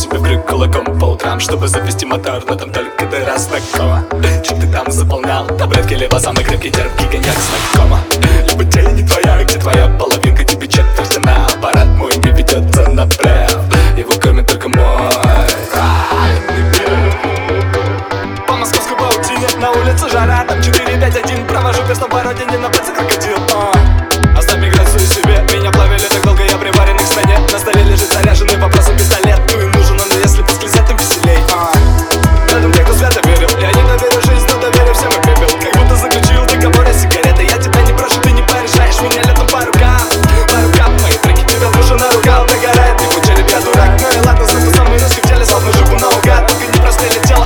себе в крюк кулаком по утрам, чтобы завести мотор, но там только дыра знакома. Чем ты там заполнял таблетки, либо самый крепкий терпкий коньяк знакома. Либо тень не твоя, где твоя половинка, тебе четверть на аппарат мой не ведется на прям. Его кормит только мой праведный мир. По московской паутине на улице жара, там 4-5-1, провожу перстом по родине на пальце крокодил. Оставь миграцию себе, меня плавили так долго, я приваренный к стране. На столе лежит заряженный вопросом пистолет. Ну и нужен он, если посклизать, там веселей. Рядом те, кто свято верил, я не доверю жизнь, но доверю всем и пепел. Как будто заключил договор о сигареты. Я тебя не прошу, ты не порешаешь меня летом по рукам. По рукам мои треки тебя душу наругал. Догорает, не пучали, я дурак. Ну и ладно, зато самые носки в теле, словно жопу наугад. Только не просто летело,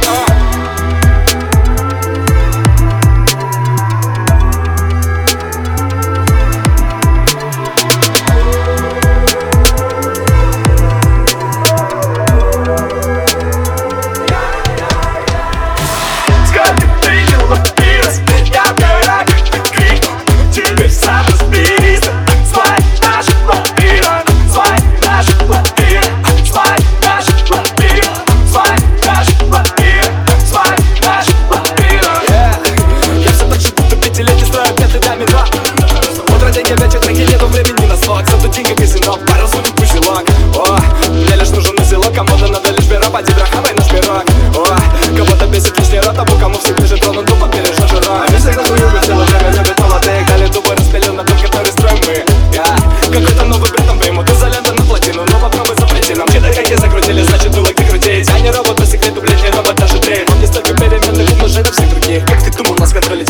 вечер, треки нету времени на слог. Зато деньги казино, пару суток пущелок. О, мне лишь нужен узелок, кому-то надо лишь пера, поди брахавай наш пирог. О, кого-то бесит лишний рот, а кому все ближе тронут, тупо перешел жирок. А все кто любит, целое время любит молодых. Дали тупо распилил на тот, который строим мы. Какой-то новый бред там примут, изолента на плотину. Но попробуй запрети нам, че-то как я закрутили, значит дулок докрутить. А не робот, по секрету, блядь, не робот, даже ты. Он не столько переменных умножений всех других. Как ты думал, нас контролить?